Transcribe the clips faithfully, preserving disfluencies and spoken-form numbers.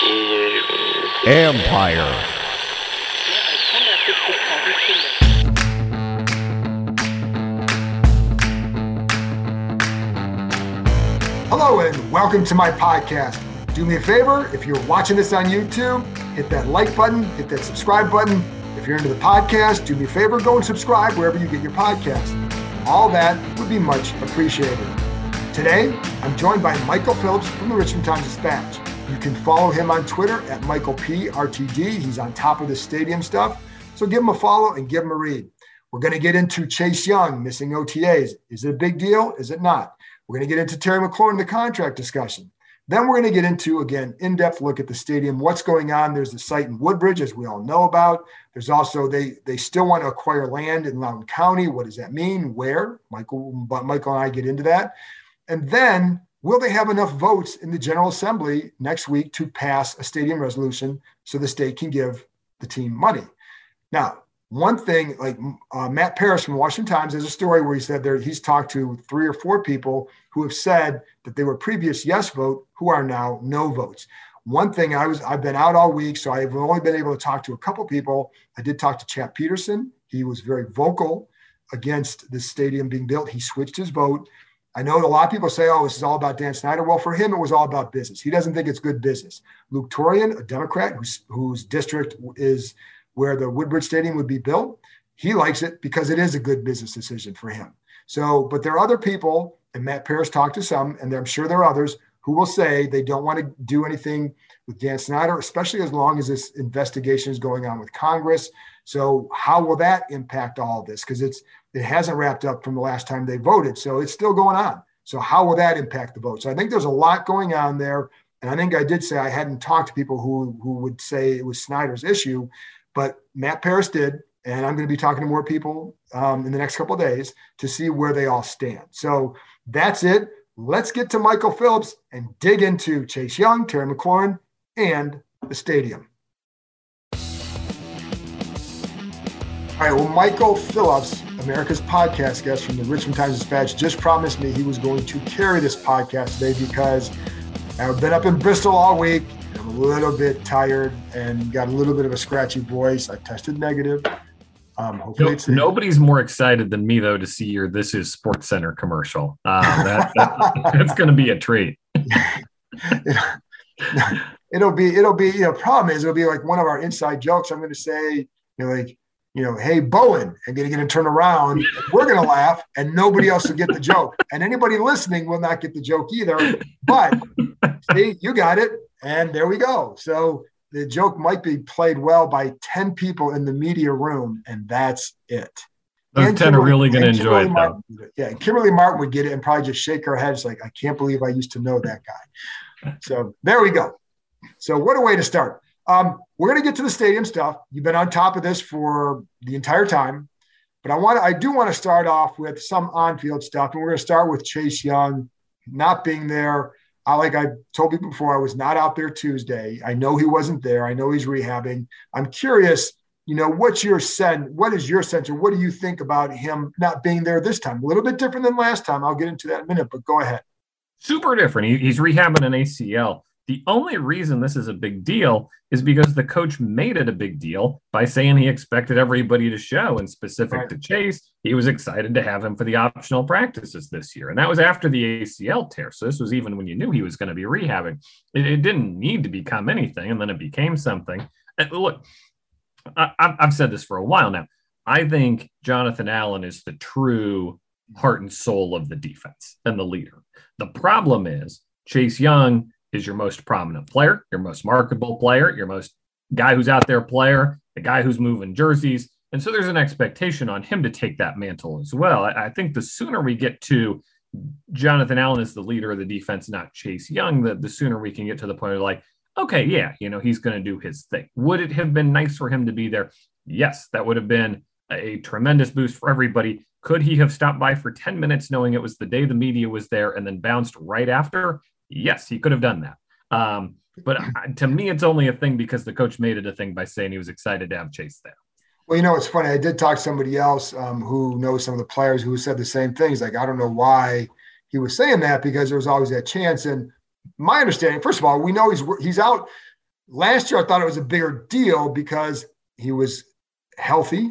Empire. Hello and welcome to my podcast. Do me a favor, if you're watching this on YouTube, hit that like button, hit that subscribe button. If you're into the podcast, do me a favor, go and subscribe wherever you get your podcast. All that would be much appreciated. Today, I'm joined by Michael Phillips from the Richmond Times-Dispatch. You can follow him on Twitter at Michael P. R T D. He's on top of the stadium stuff. So give him a follow and give him a read. We're going to get into Chase Young missing O T As. Is it a big deal? Is it not? We're going to get into Terry McLaurin, the contract discussion. Then we're going to get into, again, in-depth look at the stadium, what's going on. There's the site in Woodbridge, as we all know about. There's also, they they still want to acquire land in Loudoun County. What does that mean? Where? Michael, but Michael and I get into that. And then, will they have enough votes in the General Assembly next week to pass a stadium resolution so the state can give the team money? Now, one thing, like uh, Matt Parrish from Washington Times, there's a story where he said there he's talked to three or four people who have said that they were previous yes vote who are now no votes. One thing I was, I've been out all week, so I've only been able to talk to a couple people. I did talk to Chap Peterson. He was very vocal against the stadium being built. He switched his vote. I know a lot of people say, oh, this is all about Dan Snyder. Well, for him, it was all about business. He doesn't think it's good business. Luke Torian, a Democrat whose, whose district is where the Woodbridge Stadium would be built, he likes it because it is a good business decision for him. So, but there are other people, and Matt Parrish talked to some, and I'm sure there are others who will say they don't want to do anything with Dan Snyder, especially as long as this investigation is going on with Congress. So how will that impact all of this? Because it's it hasn't wrapped up from the last time they voted, so it's still going on. So how will that impact the vote? So I think there's a lot going on there, and I think I did say I hadn't talked to people who who would say it was Snyder's issue. But Matt Parrish did, and I'm going to be talking to more people um, in the next couple of days to see where they all stand. So that's it. Let's get to Michael Phillips and dig into Chase Young, Terry McLaurin, and the stadium. All right, well, Michael Phillips, America's podcast guest from the Richmond Times-Dispatch, just promised me he was going to carry this podcast today because I've been up in Bristol all week. I'm a little bit tired and got a little bit of a scratchy voice. I tested negative. Um, hopefully no, it's nobody's more excited than me, though, to see your This Is Sports Center commercial. Uh, that, that, that's going to be a treat. it'll be, it'll be, you know, problem is it'll be like one of our inside jokes. I'm going to say, you know, like, you know, hey, Bowen, I'm going to get to turn around. We're going to laugh and nobody else will get the joke. And anybody listening will not get the joke either. But see, you got it. And there we go. So the joke might be played well by ten people in the media room, and that's it. Those and ten Kimberly, are really going to enjoy it, Martin, though. Yeah, Kimberly Martin would get it and probably just shake her head. It's like, I can't believe I used to know that guy. So there we go. So what a way to start. Um, we're going to get to the stadium stuff. You've been on top of this for the entire time. But I want to, I do want to start off with some on-field stuff, and we're going to start with Chase Young not being there. I, like I told people before, I was not out there Tuesday. I know he wasn't there. I know he's rehabbing. I'm curious, you know, what's your sense? What is your sense, or what do you think about him not being there this time? A little bit different than last time. I'll get into that in a minute, but go ahead. Super different. He, he's rehabbing an A C L. The only reason this is a big deal is because the coach made it a big deal by saying he expected everybody to show, and specific right. to Chase, he was excited to have him for the optional practices this year. And that was after the A C L tear. So this was even when you knew he was going to be rehabbing. It, it didn't need to become anything, and then it became something. And look, I, I've said this for a while now. I think Jonathan Allen is the true heart and soul of the defense and the leader. The problem is Chase Young is your most prominent player, your most marketable player, your most guy who's out there player, the guy who's moving jerseys. And so there's an expectation on him to take that mantle as well. I, I think the sooner we get to Jonathan Allen as the leader of the defense, not Chase Young, the, the sooner we can get to the point of like, okay, yeah, you know, he's going to do his thing. Would it have been nice for him to be there? Yes, that would have been a tremendous boost for everybody. Could he have stopped by for ten minutes knowing it was the day the media was there and then bounced right after? Yes, he could have done that. Um, but to me, it's only a thing because the coach made it a thing by saying he was excited to have Chase there. Well, you know, it's funny. I did talk to somebody else um, who knows some of the players who said the same things. Like, I don't know why he was saying that, because there was always that chance. And my understanding, first of all, we know he's he's out. last year I thought it was a bigger deal because he was healthy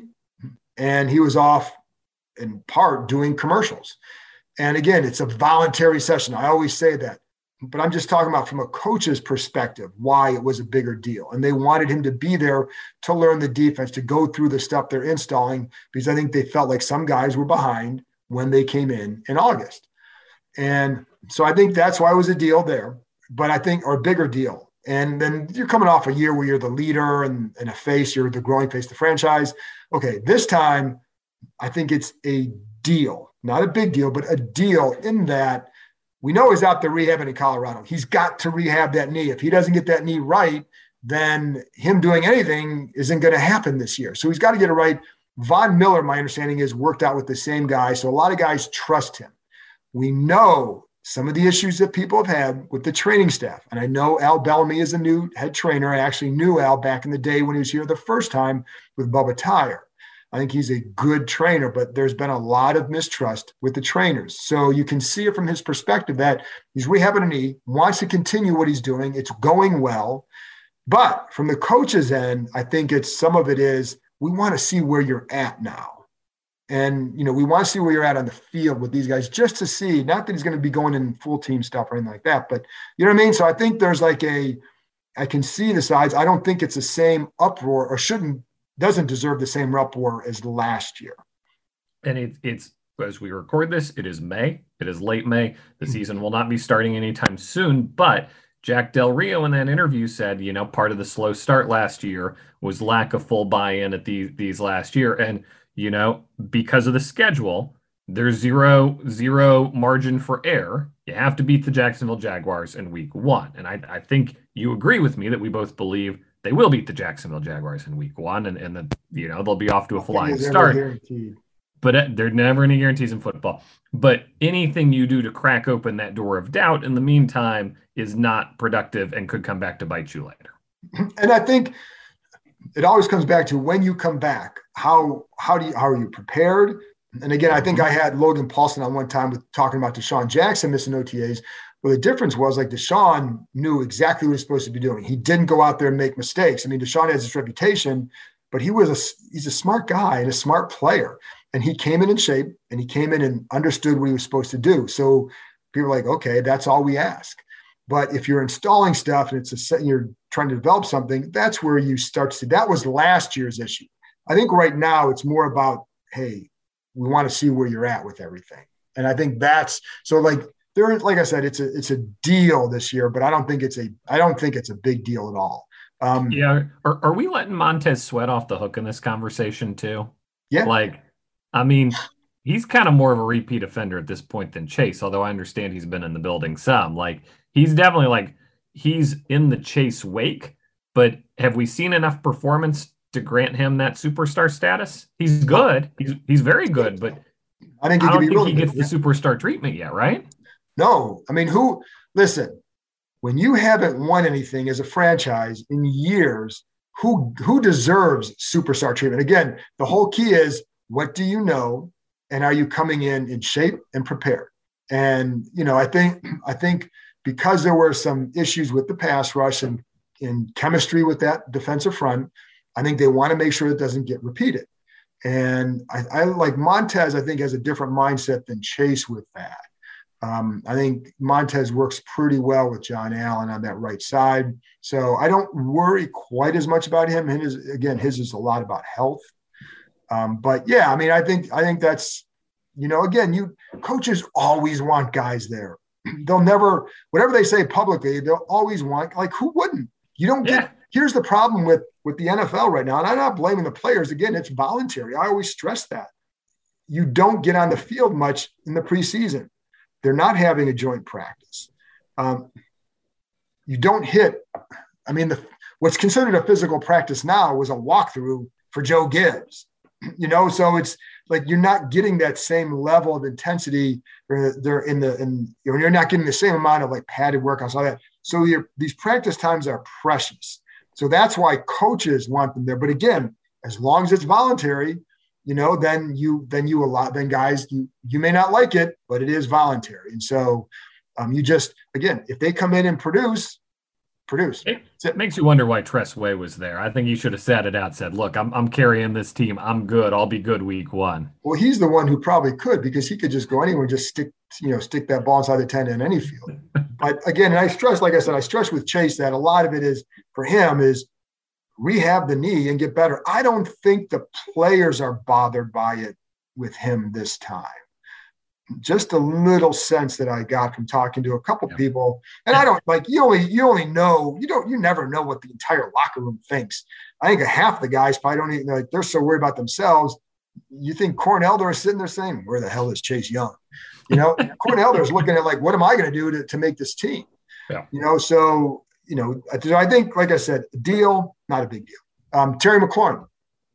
and he was off in part doing commercials. And again, it's a voluntary session. I always say that, but I'm just talking about from a coach's perspective, why it was a bigger deal. And they wanted him to be there to learn the defense, to go through the stuff they're installing, because I think they felt like some guys were behind when they came in in August. And so I think that's why it was a deal there, but I think, or a bigger deal. And then you're coming off a year where you're the leader and, and a face, you're the growing face of the franchise. Okay, this time, I think it's a deal, not a big deal, but a deal in that we know he's out there rehabbing in Colorado. He's got to rehab that knee. If he doesn't get that knee right, then him doing anything isn't going to happen this year. So he's got to get it right. Von Miller, my understanding is, worked out with the same guy. So a lot of guys trust him. We know some of the issues that people have had with the training staff. And I know Al Bellamy is a new head trainer. I actually knew Al back in the day when he was here the first time with Bubba Tyer. I think he's a good trainer, but there's been a lot of mistrust with the trainers. So you can see it from his perspective that he's rehabbing a knee, wants to continue what he's doing. It's going well. But from the coach's end, I think it's some of it is we want to see where you're at now. And, you know, we want to see where you're at on the field with these guys just to see, not that he's going to be going in full team stuff or anything like that, but you know what I mean? So I think there's like a, I can see the sides. I don't think it's the same uproar or shouldn't, doesn't deserve the same uproar as last year. And it, it's, as we record this, it is May. It is late May. The season will not be starting anytime soon, but Jack Del Rio in that interview said, you know, part of the slow start last year was lack of full buy-in at these, these last year. And, you know, because of the schedule, there's zero, zero margin for error. You have to beat the Jacksonville Jaguars in week one. And I, I think you agree with me that we both believe they will beat the Jacksonville Jaguars in week one. And, and that, you know, they'll be off to a flying start. But there are never any guarantees in football. But anything you do to crack open that door of doubt in the meantime is not productive and could come back to bite you later. And I think it always comes back to when you come back, how how do you how are you prepared? And again, I think I had Logan Paulson on one time with talking about Deshaun Jackson missing O T As. Well, the difference was like Deshaun knew exactly what he was supposed to be doing. He didn't go out there and make mistakes. I mean, Deshaun has this reputation, but he was a he's a smart guy and a smart player. And he came in in shape and he came in and understood what he was supposed to do. So people are like, okay, that's all we ask. But if you're installing stuff and it's a you're trying to develop something, that's where you start to see. That was last year's issue. I think right now it's more about, hey, we want to see where you're at with everything. And I think that's so like there, like I said, it's a it's a deal this year, but I don't think it's a I don't think it's a big deal at all. Um, yeah, are, are we letting Montez Sweat off the hook in this conversation too? Yeah, like. I mean, he's kind of more of a repeat offender at this point than Chase, although I understand he's been in the building some. Like, he's definitely like, he's in the Chase wake, but have we seen enough performance to grant him that superstar status? He's good. He's he's very good, but I, think he, I don't think really he gets good. the superstar treatment yet, right? No. I mean, who – listen, when you haven't won anything as a franchise in years, who who deserves superstar treatment? Again, the whole key is – what do you know? And are you coming in in shape and prepared? And, you know, I think, I think because there were some issues with the pass rush and in chemistry with that defensive front, I think they want to make sure it doesn't get repeated. And I, I like Montez, I think has a different mindset than Chase with that. Um, I think Montez works pretty well with John Allen on that right side. So I don't worry quite as much about him. And his, again, his is a lot about health. Um, but yeah, I mean, I think, I think that's, you know, again, you coaches always want guys there. They'll never, whatever they say publicly, they'll always want, like, who wouldn't? You don't get, yeah. Here's the problem with, with the N F L right now. And I'm not blaming the players. Again, it's voluntary. I always stress that you don't get on the field much in the preseason. They're not having a joint practice. Um, you don't hit, I mean, the, what's considered a physical practice now was a walkthrough for Joe Gibbs. You know, so it's like you're not getting that same level of intensity. Or they're in the, and you know, you're not getting the same amount of like padded workouts, all that. So your these practice times are precious. So that's why coaches want them there. But again, as long as it's voluntary, you know, then you then you allow then guys you you may not like it, but it is voluntary. And so um, you just again, if they come in and produce, produce. It, it makes you wonder why Tress Way was there. I think he should have sat it out, said, look, I'm I'm carrying this team. I'm good. I'll be good week one. Well, he's the one who probably could, because he could just go anywhere and just stick, you know, stick that ball inside the ten in any field. But again, and I stress, like I said, I stress with Chase that a lot of it is for him is rehab the knee and get better. I don't think the players are bothered by it with him this time. Just a little sense that I got from talking to a couple yeah. people. And I don't like, you only, you only know, you don't, you never know what the entire locker room thinks. I think half the guys probably don't even, like, they're so worried about themselves. You think Corn Elder is sitting there saying, where the hell is Chase Young? You know, Corn Elder is looking at like, what am I going to do to, to make this team? Yeah. You know, so, you know, I think, like I said, deal, not a big deal. Um, Terry McLaurin.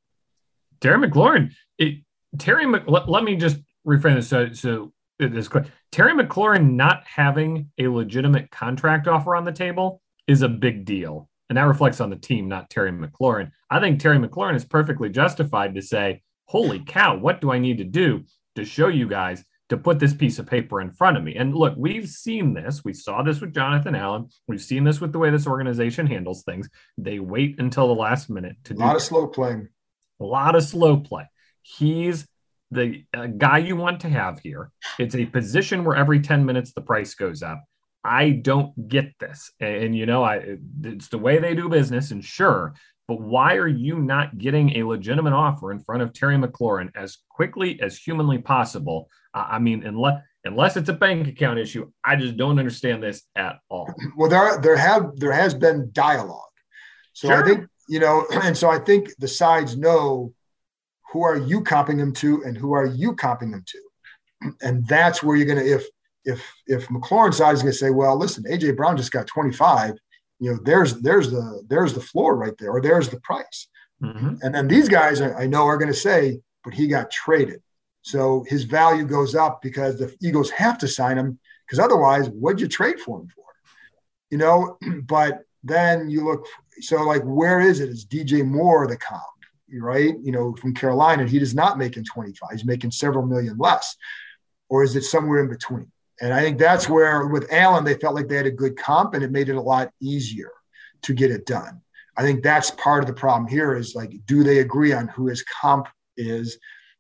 Terry McLaurin, it, Terry, Mc, let, let me just reframe this. So, so it is quick. Terry McLaurin not having a legitimate contract offer on the table is a big deal. And that reflects on the team, not Terry McLaurin. I think Terry McLaurin is perfectly justified to say, holy cow, what do I need to do to show you guys to put this piece of paper in front of me? And look, we've seen this. We saw this with Jonathan Allen. We've seen this with the way this organization handles things. They wait until the last minute to do a lot this. of slow playing. A lot of slow play. He's the uh, guy you want to have here. It's a position where every ten minutes the price goes up. I don't get this. And, and you know, I it's the way they do business, and sure, but why are you not getting a legitimate offer in front of Terry McLaurin as quickly as humanly possible? Uh, I mean, unless unless it's a bank account issue, I just don't understand this at all. Well, there there have there has been dialogue. So sure. I think, you know, and so I think the sides know who are you comping them to and who are you comping them to. And that's where you're going to, if, if, if McLaurin's side is going to say, well, listen, A J Brown just got twenty-five, you know, there's, there's the, there's the floor right there, or there's the price. Mm-hmm. And then these guys I, I know are going to say, but he got traded. So his value goes up because the Eagles have to sign him, because otherwise what'd you trade for him for? You know, but then you look, so like, where is it? Is D J Moore the comp? Right? You know, from Carolina, he is not making twenty-five. He's making several million less. Or is it somewhere in between? And I think that's where with Allen, they felt like they had a good comp, and it made it a lot easier to get it done. I think that's part of the problem here is like, do they agree on who his comp is?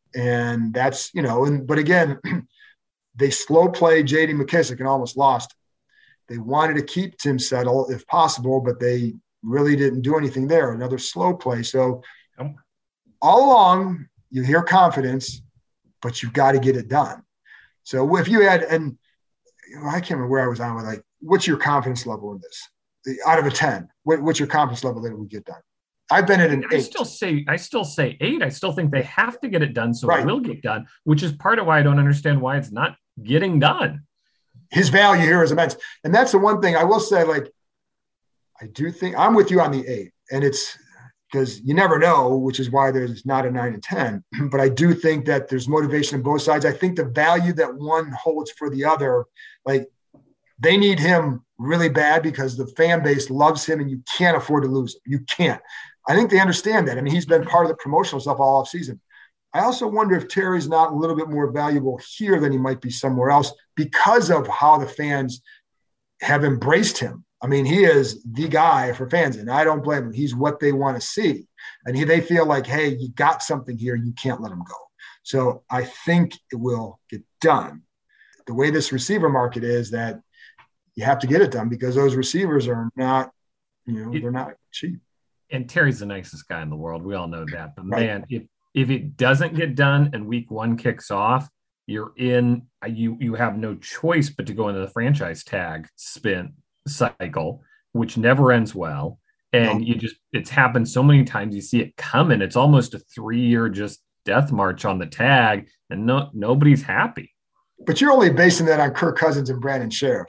And that's, you know, and but again, they slow play J D McKissick and almost lost. They wanted to keep Tim Settle if possible, but they really didn't do anything there. Another slow play. So all along, you hear confidence, but you've got to get it done. So if you had, and you know, I can't remember where I was on with, like, what's your confidence level in this? Out of a ten, what, what's your confidence level that it will get done? I've been at an I eight. still say, I still say eight. I still think they have to get it done, so right. It will get done, which is part of why I don't understand why it's not getting done. His value here is immense. And that's the one thing I will say, like, I do think I'm with you on the eight, and it's, because you never know, which is why there's not a nine and ten. But I do think that there's motivation on both sides. I think the value that one holds for the other, like, they need him really bad because the fan base loves him and you can't afford to lose him. You can't. I think they understand that. I mean, he's been part of the promotional stuff all offseason. I also wonder if Terry's not a little bit more valuable here than he might be somewhere else because of how the fans have embraced him. I mean, he is the guy for fans, and I don't blame him. He's what they want to see. And he, they feel like, hey, you got something here. You can't let him go. So I think it will get done. The way this receiver market is that you have to get it done because those receivers are not, you know, they're not cheap. And Terry's the nicest guy in the world. We all know that. But, right. man, if, if it doesn't get done and week one kicks off, you're in – you you have no choice but to go into the franchise tag spin cycle, which never ends well. And no. you just, it's happened so many times. You see it coming. It's almost a three-year just death march on the tag, and no nobody's happy. But you're only basing that on Kirk Cousins and Brandon Sheriff.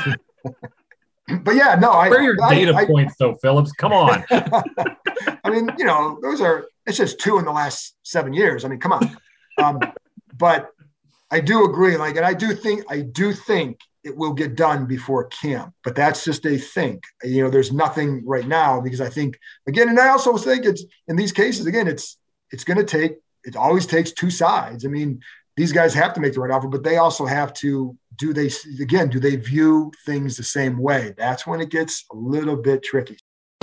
But yeah, no, I. Where are your I, data I, points, though, Phillips? Come on. I mean, you know, those are. It's just two in the last seven years. I mean, come on. Um, but I do agree. Like, and I do think, I do think it will get done before camp. But that's just a think. You know, there's nothing right now because I think again, and I also think it's in these cases again, it's it's going to take. It always takes two sides. I mean, these guys have to make the right offer, but they also have to, do they, again, do they view things the same way? That's when it gets a little bit tricky.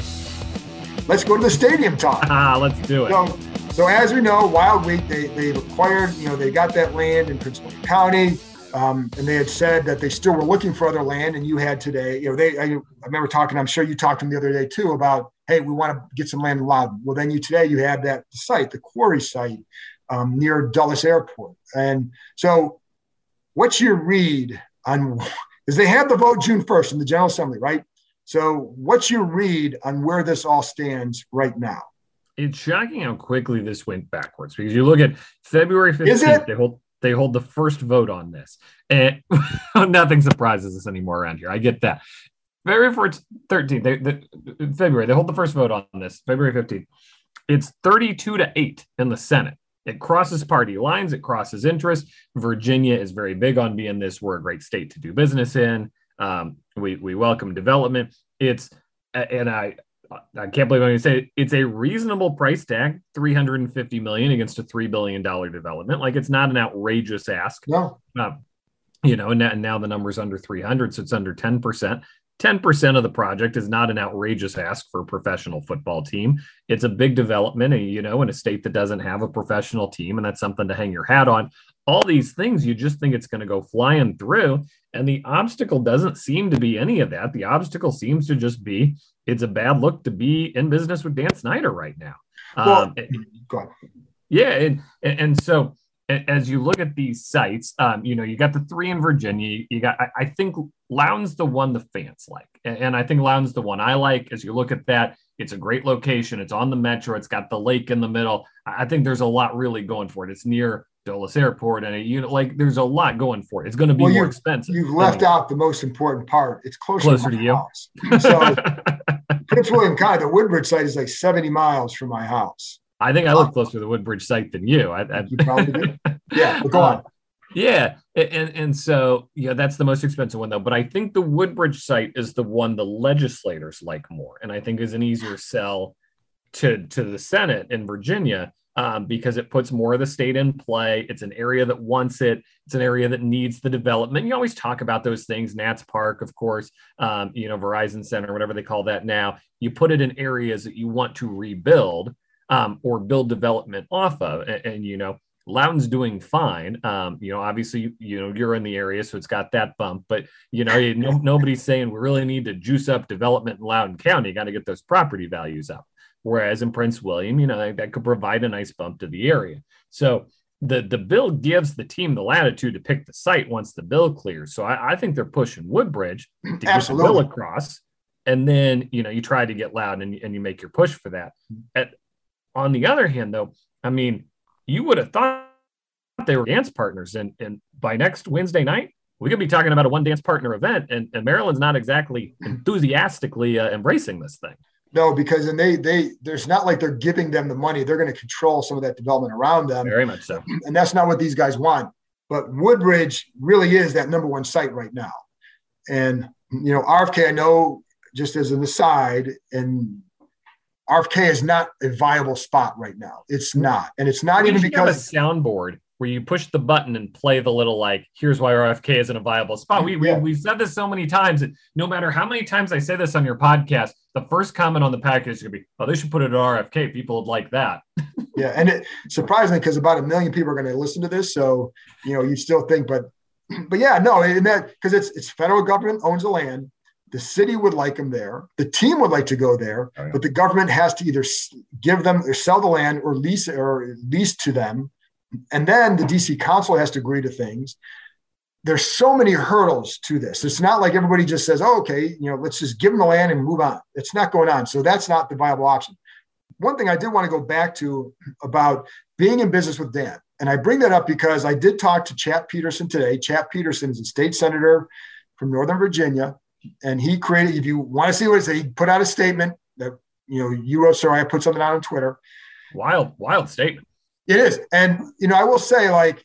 Let's go to the stadium talk. Ah, let's do it. So, so as we know, Wild Week, they, they've acquired, you know, they got that land in Prince William County. Um, and they had said that they still were looking for other land, and you had today, you know, they, I, I remember talking, I'm sure you talked to them the other day too, about, hey, we want to get some land in Loudon. Well, then you, today you had that site, the quarry site um, near Dulles Airport. And so what's your read on, because they had the vote June first in the General Assembly, right? So what's your read on where this all stands right now? It's shocking how quickly this went backwards, because you look at February fifteenth, they hold, They hold the first vote on this, and nothing surprises us anymore around here. I get that. February thirteenth, they, they, February, they hold the first vote on this. February fifteenth, it's thirty-two to eight in the Senate. It crosses party lines. It crosses interest. Virginia is very big on being this. We're a great state to do business in. Um, we we welcome development. It's and I. I can't believe I'm going to say it. It's a reasonable price tag, three hundred fifty million dollars against a three billion dollars development. Like, it's not an outrageous ask. No. Uh, you know, and now, and now the number's under three hundred, so it's under ten percent. ten percent of the project is not an outrageous ask for a professional football team. It's a big development, you know, in a state that doesn't have a professional team, and that's something to hang your hat on. All these things, you just think it's going to go flying through, and the obstacle doesn't seem to be any of that. The obstacle seems to just be, it's a bad look to be in business with Dan Snyder right now. Well, um, go on. Yeah, and, and so as you look at these sites, um, you know, you got the three in Virginia. You got, I, I think Loudon's the one the fans like, and, and I think Loudon's the one I like. As you look at that, it's a great location. It's on the metro. It's got the lake in the middle. I think there's a lot really going for it. It's near Dulles Airport, and you know, like, there's a lot going for it. It's going to be well, more you, expensive. You've left out the most important part. It's closer, closer to, to you. House. So Prince William County, the Woodbridge site is like seventy miles from my house. I think I live closer to the Woodbridge site than you. I, I, you probably do. Yeah, but go on. Uh, yeah, and and so yeah, that's the most expensive one though. But I think the Woodbridge site is the one the legislators like more, and I think is an easier sell to to the Senate in Virginia. Um, because it puts more of the state in play. It's an area that wants it. It's an area that needs the development. You always talk about those things. Nats Park, of course, um, you know, Verizon Center, whatever they call that now. You put it in areas that you want to rebuild um, or build development off of. And, and you know, Loudon's doing fine. Um, you know, obviously, you, you know, you're in the area, so it's got that bump. But, you know, you, no, nobody's saying we really need to juice up development in Loudon County. You got to get those property values up. Whereas in Prince William, you know, that, that could provide a nice bump to the area. So the, the bill gives the team the latitude to pick the site once the bill clears. So I, I think they're pushing Woodbridge to get the bill across. And then, you know, you try to get Loudon and, and you make your push for that. At, on the other hand, though, I mean, you would have thought they were dance partners. And, and by next Wednesday night, we could be talking about a one dance partner event. And, and Maryland's not exactly enthusiastically uh, embracing this thing. No, because then they they there's not like they're giving them the money. They're going to control some of that development around them. Very much so. And that's not what these guys want. But Woodbridge really is that number one site right now. And, you know, R F K, I know, just as an aside, and R F K is not a viable spot right now. It's not. And it's not we even because a soundboard where you push the button and play the little, like, here's why R F K isn't a viable spot. We, yeah. we, we've said this so many times that no matter how many times I say this on your podcast, the first comment on the package is going to be, oh, they should put it at R F K. People would like that. Yeah. And it surprisingly, because about a million people are going to listen to this. So, you know, you still think, but, but yeah, no, and that, because it's, it's federal government owns the land. The city would like them there. The team would like to go there, oh, yeah. but the government has to either give them or sell the land or lease or lease to them. And then the D C council has to agree to things. There's so many hurdles to this. It's not like everybody just says, oh, okay, you know, let's just give them the land and move on. It's not going on. So that's not the viable option. One thing I did want to go back to about being in business with Dan. And I bring that up because I did talk to Chap Peterson today. Chap Peterson is a state senator from Northern Virginia. And he created, if you want to see what it said, he put out a statement that, you know, you wrote, sorry, I put something out on Twitter. Wild, wild statement. It is. And, you know, I will say, like,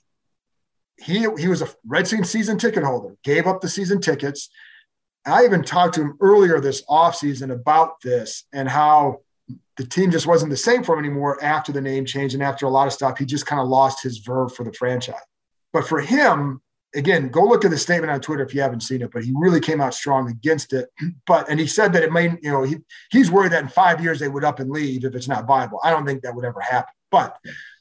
he he was a Redskins season ticket holder, gave up the season tickets. I even talked to him earlier this offseason about this and how the team just wasn't the same for him anymore after the name change and after a lot of stuff. He just kind of lost his verve for the franchise. but for him, again, go look at the statement on Twitter if you haven't seen it, but he really came out strong against it. But, and he said that it may, you know, he, he's worried that in five years they would up and leave if it's not viable. I don't think that would ever happen. But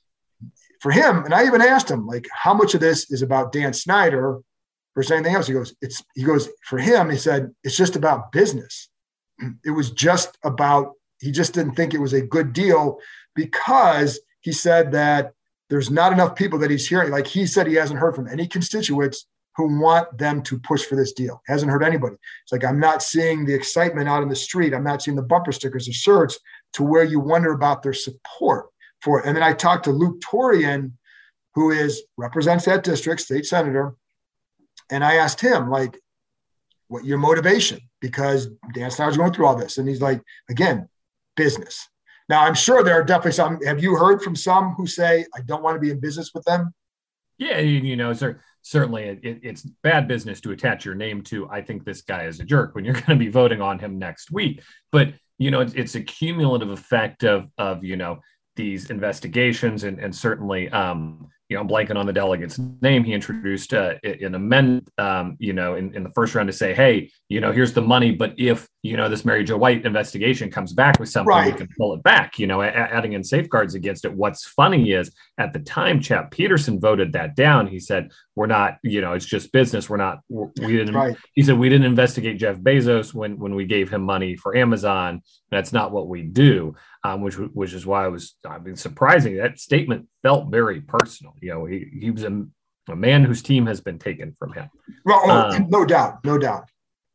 for him, and I even asked him, like, how much of this is about Dan Snyder versus anything else? He goes, it's, he goes, for him, he said, it's just about business. It was just about, he just didn't think it was a good deal because he said that there's not enough people that he's hearing. Like he said, he hasn't heard from any constituents who want them to push for this deal. Hasn't heard anybody. It's like, I'm not seeing the excitement out in the street. I'm not seeing the bumper stickers, the shirts, to where you wonder about their support for it. And then I talked to Luke Torian, who is represents that district, state senator. And I asked him, like, what your motivation? Because Dan Snyder's going through all this. And he's like, again, business. Now, I'm sure there are definitely some. Have you heard from some who say, I don't want to be in business with them? Yeah, you, you know, sir, certainly it, it's bad business to attach your name to, I think this guy is a jerk, when you're going to be voting on him next week. But, you know, it's, it's a cumulative effect of, of you know, these investigations. And, and certainly, um, you know, I'm blanking on the delegate's name. He introduced uh, an amendment, um, you know, in, in the first round to say, hey, you know, here's the money. But if, you know, this Mary Jo White investigation comes back with something, right, we can pull it back, you know, a- adding in safeguards against it. What's funny is at the time, Chap Peterson voted that down. He said, we're not, you know, it's just business. We're not, we're, we didn't, right. He said, we didn't investigate Jeff Bezos when, when we gave him money for Amazon. That's not what we do. Um, which which is why I was, I mean, surprising. That statement felt very personal. You know, he, he was a, a man whose team has been taken from him. Well, oh, um, no doubt, no doubt.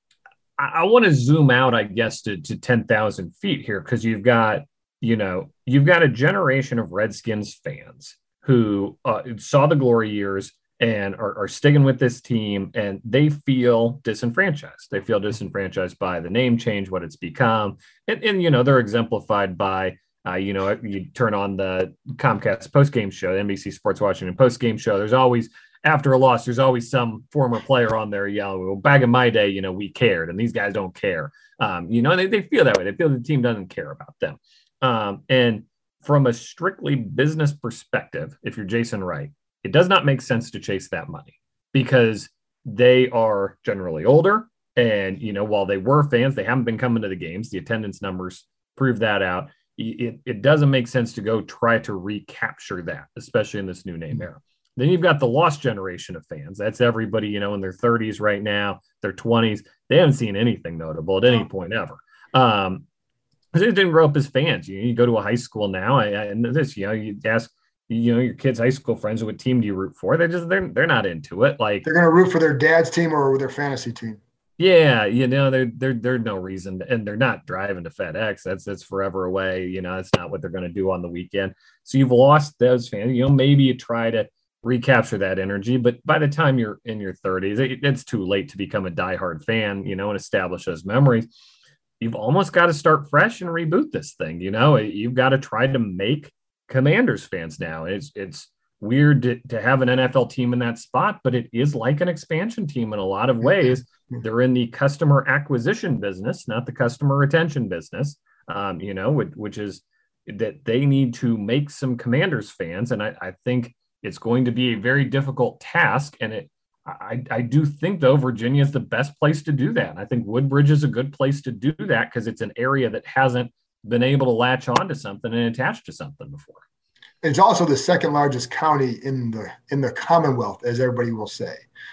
I, I want to zoom out, I guess, to, to ten thousand feet here, because you've got, you know, you've got a generation of Redskins fans who uh, saw the glory years and are, are sticking with this team, and they feel disenfranchised. They feel disenfranchised by the name change, what it's become. And, and you know, they're exemplified by, uh, you know, you turn on the Comcast postgame show, the N B C Sports Washington postgame show. There's always, after a loss, there's always some former player on there yelling, well, back in my day, you know, we cared, and these guys don't care. Um, you know, they, they feel that way. They feel the team doesn't care about them. Um, and from a strictly business perspective, if you're Jason Wright, it does not make sense to chase that money because they are generally older. And, you know, while they were fans, they haven't been coming to the games. The attendance numbers prove that out. It, it doesn't make sense to go try to recapture that, especially in this new name era. Then you've got the lost generation of fans. That's everybody, you know, in their thirties right now, their twenties. They haven't seen anything notable at any point ever. Um, they didn't grow up as fans. You, you go to a high school now, I, I, and this, you know, you ask, you know, your kids' high school friends, what team do you root for? They're just, they're, they're not into it. Like, they're going to root for their dad's team or their fantasy team. Yeah. You know, there, there, there's no reason to, and they're not driving to FedEx. That's, that's forever away. You know, that's not what they're going to do on the weekend. So you've lost those fans. You know, maybe you try to recapture that energy, but by the time you're in your thirties, it, it's too late to become a diehard fan, you know, and establish those memories. You've almost got to start fresh and reboot this thing. You know, you've got to try to make Commanders fans now. It's it's weird to, to have an N F L team in that spot, but it is like an expansion team in a lot of ways. They're in the customer acquisition business, not the customer retention business, um, you know, which, which is that they need to make some Commanders fans. And I, I think it's going to be a very difficult task. And it, I, I do think, though, Virginia is the best place to do that. And I think Woodbridge is a good place to do that because it's an area that hasn't been able to latch on to something and attach to something before. It's also the second largest county in the in the Commonwealth, as everybody will say.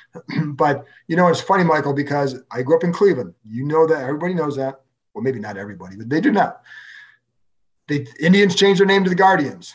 But, you know, it's funny, Michael, because I grew up in Cleveland. You know that. Everybody knows that. Well, maybe not everybody, but they do now. The Indians changed their name to the Guardians.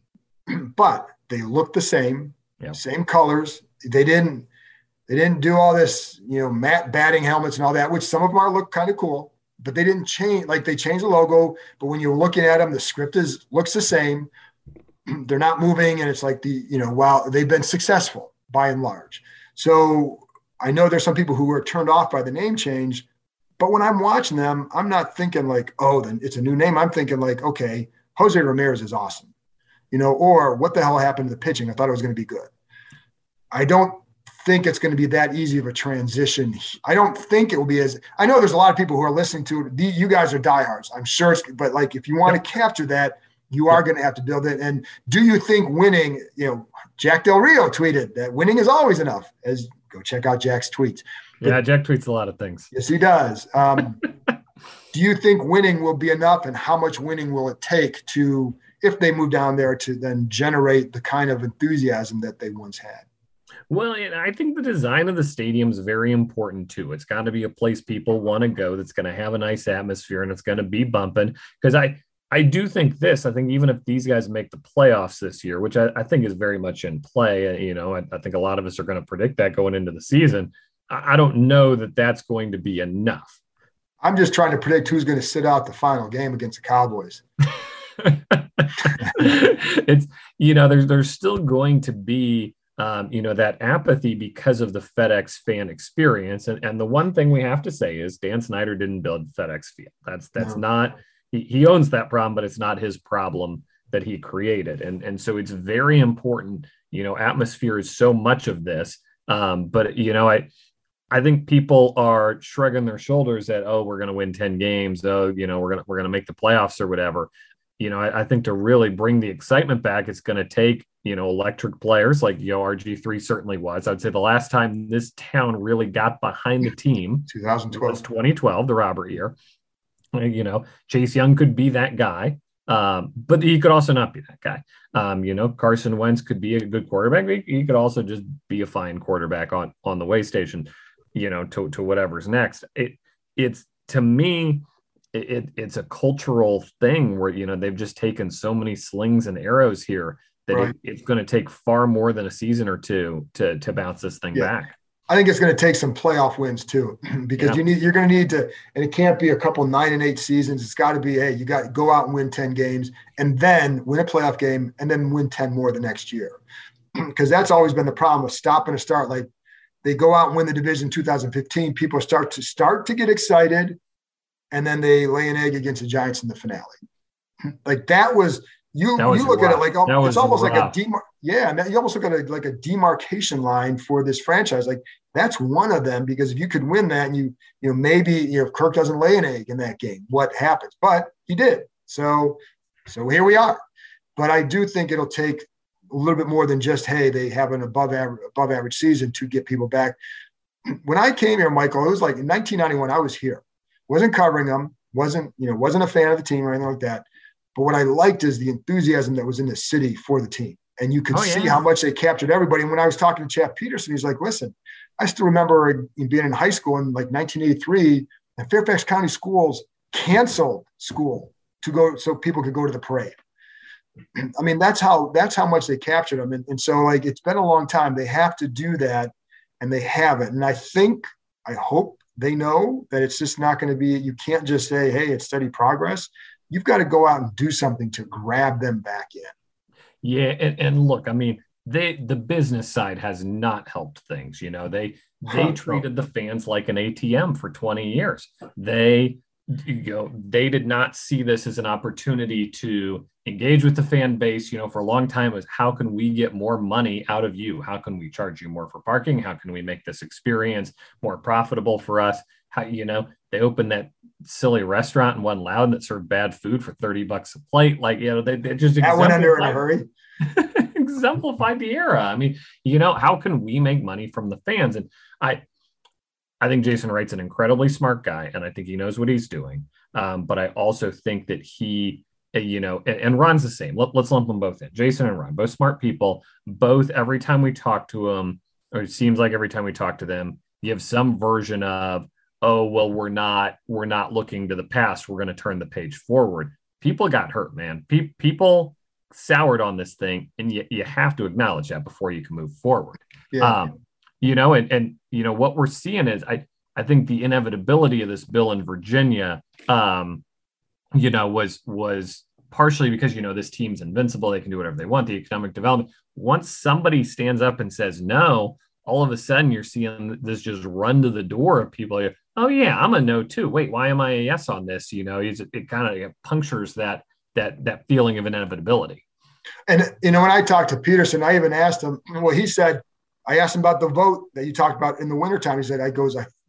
But they look the same, yep. Same colors. They didn't they didn't do all this, you know, matte batting helmets and all that, which some of them are look kind of cool. But they didn't change, like they changed the logo. But when you're looking at them, the script is looks the same. They're not moving. And it's like the, you know, wow, they've been successful by and large. So I know there's some people who were turned off by the name change. But when I'm watching them, I'm not thinking like, oh, then it's a new name. I'm thinking like, okay, Jose Ramirez is awesome. You know, or what the hell happened to the pitching? I thought it was going to be good. I don't think it's going to be that easy of a transition. I don't think it will be as – I know there's a lot of people who are listening to it. You guys are diehards. I'm sure it's – but, like, if you want to capture that, You are going to have to build it. And do you think winning, you know, Jack Del Rio tweeted that winning is always enough. As go check out Jack's tweets. But, yeah, Jack tweets a lot of things. Yes, he does. Um, do you think winning will be enough, and how much winning will it take to, if they move down there, to then generate the kind of enthusiasm that they once had? Well, and I think the design of the stadium is very important too. It's got to be a place people want to go, that's going to have a nice atmosphere, and it's going to be bumping. Because I, I do think this, I think even if these guys make the playoffs this year, which I, I think is very much in play, you know, I, I think a lot of us are going to predict that going into the season. I, I don't know that that's going to be enough. I'm just trying to predict who's going to sit out the final game against the Cowboys. It's, you know, there's, there's still going to be, um, you know, that apathy because of the FedEx fan experience. And, and the one thing we have to say is Dan Snyder didn't build FedEx Field. That's, that's no. not, he, he owns that problem, but it's not his problem that he created. And, and so it's very important, you know, atmosphere is so much of this. Um, but, you know, I, I think people are shrugging their shoulders at, oh, we're going to win ten games. Oh, you know, we're going to, we're going to make the playoffs or whatever. You know, I, I think to really bring the excitement back, it's going to take, you know, electric players like Yo R G three certainly was. I'd say the last time this town really got behind the team twenty twelve was twenty twelve, the Robert year. You know, Chase Young could be that guy, um, but he could also not be that guy. Um, you know, Carson Wentz could be a good quarterback. He, he could also just be a fine quarterback on, on the way station, you know, to, to whatever's next. It it's to me, it, it it's a cultural thing where, you know, they've just taken so many slings and arrows here that right. it, it's going to take far more than a season or two to to bounce this thing yeah. back. I think it's going to take some playoff wins too, because yeah. you need you're going to need to, and it can't be a couple nine and eight seasons. It's got to be, hey, you got to go out and win ten games, and then win a playoff game, and then win ten more the next year, because that's always been the problem with stop and a start. Like they go out and win the division in two thousand fifteen, people start to start to get excited, and then they lay an egg against the Giants in the finale. Like that was. You was you look rough. at it like oh, it's almost rough. like a demar- yeah, and you almost look at it like a demarcation line for this franchise. Like that's one of them, because if you could win that, and you you know maybe you know if Kirk doesn't lay an egg in that game, what happens? But he did. So so here we are. But I do think it'll take a little bit more than just hey they have an above average above average season to get people back. When I came here, Michael, it was like in nineteen ninety-one. I was here, wasn't covering them, wasn't you know wasn't a fan of the team or anything like that. But what I liked is the enthusiasm that was in the city for the team. And you could oh, see yeah. how much they captured everybody. And when I was talking to Chap Peterson, he's like, listen, I still remember being in high school in like nineteen eighty-three, and Fairfax County schools canceled school to go so people could go to the parade. I mean, that's how that's how much they captured them. And, and so like it's been a long time. They have to do that, and they haven't. And I think, I hope they know that it's just not going to be, you can't just say, hey, it's steady progress. You've got to go out and do something to grab them back in. Yeah. And, and look, I mean, they, the business side has not helped things. You know, they, they treated the fans like an A T M for twenty years. They, you know, they did not see this as an opportunity to engage with the fan base. You know, for a long time was, how can we get more money out of you? How can we charge you more for parking? How can we make this experience more profitable for us? How, you know, they opened that silly restaurant in One Loudon that served bad food for thirty bucks a plate. Like, you know, they, they just that went under in a hurry. exemplified the era. I mean, you know, how can we make money from the fans? And I, I think Jason Wright's an incredibly smart guy, and I think he knows what he's doing. Um, but I also think that he, you know, and, and Ron's the same. Let, let's lump them both in. Jason and Ron, both smart people. Both, every time we talk to them, or it seems like every time we talk to them, you have some version of, oh, well, we're not, we're not looking to the past. We're going to turn the page forward. People got hurt, man. Pe- people soured on this thing, and you, you have to acknowledge that before you can move forward. Yeah. Um, you know, and, and, you know, what we're seeing is, I, I think the inevitability of this bill in Virginia, um, you know, was, was partially because, you know, this team's invincible. They can do whatever they want, the economic development. Once somebody stands up and says no, all of a sudden you're seeing this just run to the door of people. Like, oh yeah, I'm a no too. Wait, why am I a yes on this? You know, it, it kind of punctures that, that, that feeling of inevitability. And, you know, when I talked to Peterson, I even asked him, well, he said, I asked him about the vote that you talked about in the wintertime. He said, I goes, I,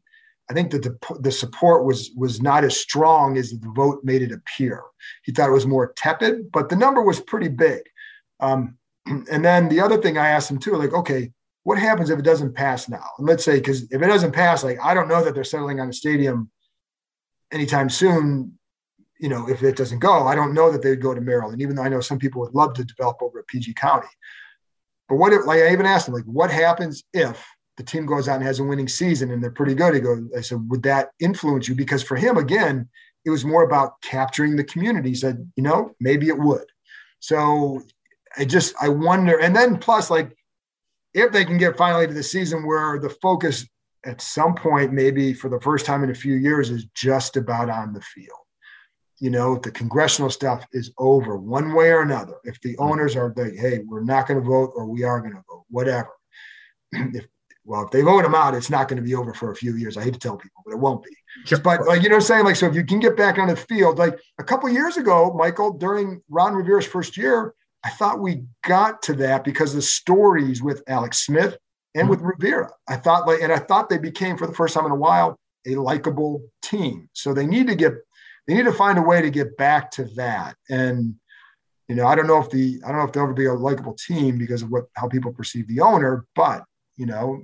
I think that the the support was was not as strong as the vote made it appear. He thought it was more tepid, but the number was pretty big. Um, and then the other thing I asked him too, like, okay, what happens if it doesn't pass now? And let's say, because if it doesn't pass, like, I don't know that they're settling on a stadium anytime soon. You know, if it doesn't go, I don't know that they would go to Maryland, even though I know some people would love to develop over at P G County. But what if, like, I even asked him, like, what happens if the team goes out and has a winning season and they're pretty good? He goes, I said, would that influence you? Because for him, again, it was more about capturing the community. He said, you know, maybe it would. So I just, I wonder. And then plus, like, if they can get finally to the season where the focus at some point, maybe for the first time in a few years, is just about on the field. You know, the congressional stuff is over one way or another. If the owners are like, hey, we're not going to vote, or we are going to vote, whatever. If, well, if they vote them out, it's not going to be over for a few years. I hate to tell people, but it won't be. Sure. But like, you know what I'm saying? Like, so if you can get back on the field, like a couple of years ago, Michael, during Ron Rivera's first year, I thought we got to that because of the stories with Alex Smith and mm-hmm. with Rivera. I thought like, and I thought they became, for the first time in a while, a likable team. So they need to get, they need to find a way to get back to that. And, you know, I don't know if the, I don't know if they'll ever be a likable team because of what, how people perceive the owner, but, you know,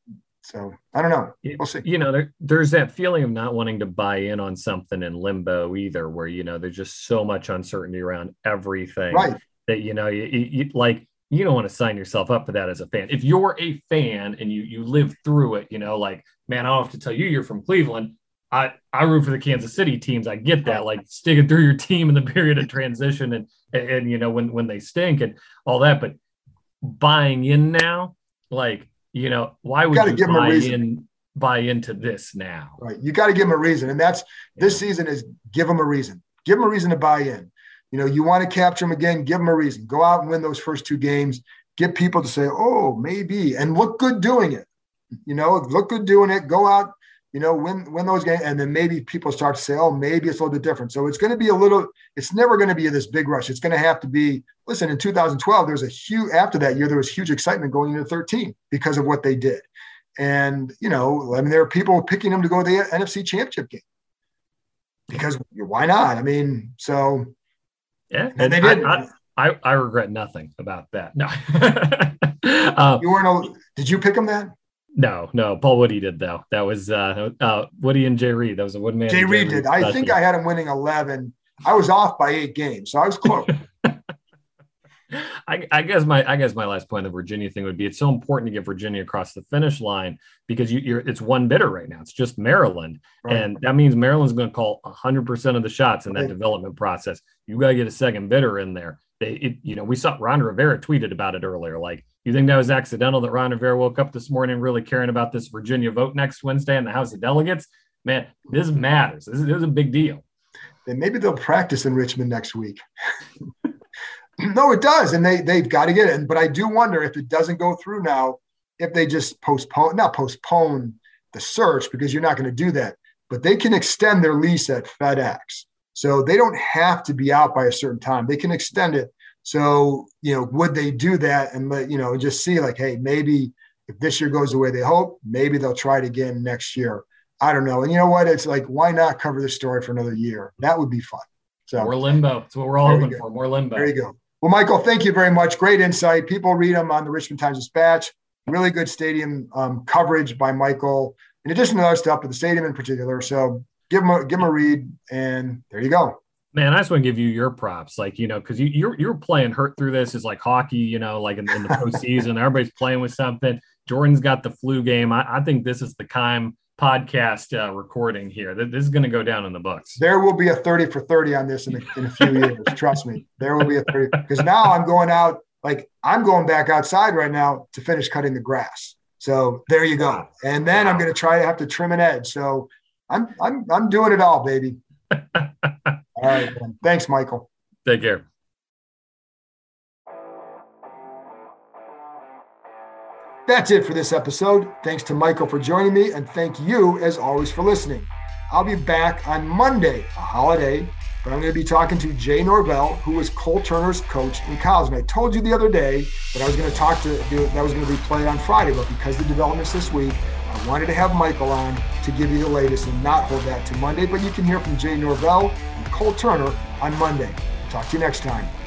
so I don't know. We'll see. You know, there, there's that feeling of not wanting to buy in on something in limbo either, where, you know, there's just so much uncertainty around everything. Right. That, you know, you, you like, you don't want to sign yourself up for that as a fan. If you're a fan and you you live through it, you know, like, man, I don't have to tell you you're from Cleveland. I, I root for the Kansas City teams. I get that, like sticking through your team in the period of transition and, and, and you know, when, when they stink and all that, but buying in now, like, you know, why would you, you buy in, buy into this now? Right. You got to give them a reason. And that's, yeah. This season is give them a reason, give them a reason to buy in. You know, you want to capture them again, give them a reason. Go out and win those first two games. Get people to say, oh, maybe, and look good doing it. You know, look good doing it. Go out, you know, win win those games, and then maybe people start to say, oh, maybe it's a little bit different. So it's going to be a little – it's never going to be this big rush. It's going to have to be – listen, in two thousand twelve, there was a huge – after that year, there was huge excitement going into thirteen because of what they did. And, you know, I mean, there are people picking them to go to the N F C Championship game because why not? I mean, so – Yeah, and they did. I, I, I regret nothing about that. No, uh, you weren't. A, did you pick them then? No, no. Paul Woody did though. That was uh, uh, Woody and Jay Reed. That was a one man. Jay Reed did. I special. think I had him winning eleven. I was off by eight games, so I was close. I, I guess my I guess my last point of the Virginia thing would be it's so important to get Virginia across the finish line because you, you're it's one bidder right now. It's just Maryland, right. And that means Maryland's going to call one hundred percent of the shots in that right. development process. You got to get a second bidder in there. They, it, you know, we saw Ron Rivera tweeted about it earlier. Like, you think that was accidental that Ron Rivera woke up this morning really caring about this Virginia vote next Wednesday in the House of Delegates? Man, this matters. This is, this is a big deal. Then maybe they'll practice in Richmond next week. No, it does. And they, they've got to get it. But I do wonder if it doesn't go through now, if they just postpone, not postpone the search, because you're not going to do that, but they can extend their lease at FedEx. So they don't have to be out by a certain time. They can extend it. So, you know, would they do that and let, you know, just see like, hey, maybe if this year goes the way they hope, maybe they'll try it again next year. I don't know. And you know what? It's like, why not cover this story for another year? That would be fun. So more limbo. That's what we're all hoping for. More limbo. There you go. Well, Michael, thank you very much. Great insight. People read them on the Richmond Times-Dispatch. Really good stadium um, coverage by Michael, in addition to other stuff, but the stadium in particular. So give him a, give him a read, and there you go. Man, I just want to give you your props. Like, you know, because you, you're, you're playing hurt through this. It's like hockey, you know, like in, in the postseason. Everybody's playing with something. Jordan's got the flu game. I, I think this is the Keim podcast uh, recording here. This is going to go down in the books. There will be a thirty for thirty on this in a, in a few years. Trust me. There will be a thirty. Because now I'm going out, like I'm going back outside right now to finish cutting the grass. So there you go. And then wow. I'm going to try to have to trim an edge. So I'm I'm I'm doing it all, baby. All right. Man. Thanks, Michael. Take care. That's it for this episode. Thanks to Michael for joining me, and thank you, as always, for listening. I'll be back on Monday, a holiday, but I'm going to be talking to Jay Norvell, who was Cole Turner's coach in college. And I told you the other day that I was going to talk to, that was going to be played on Friday, but because the developments this week, I wanted to have Michael on to give you the latest and not hold that to Monday. But you can hear from Jay Norvell and Cole Turner on Monday. Talk to you next time.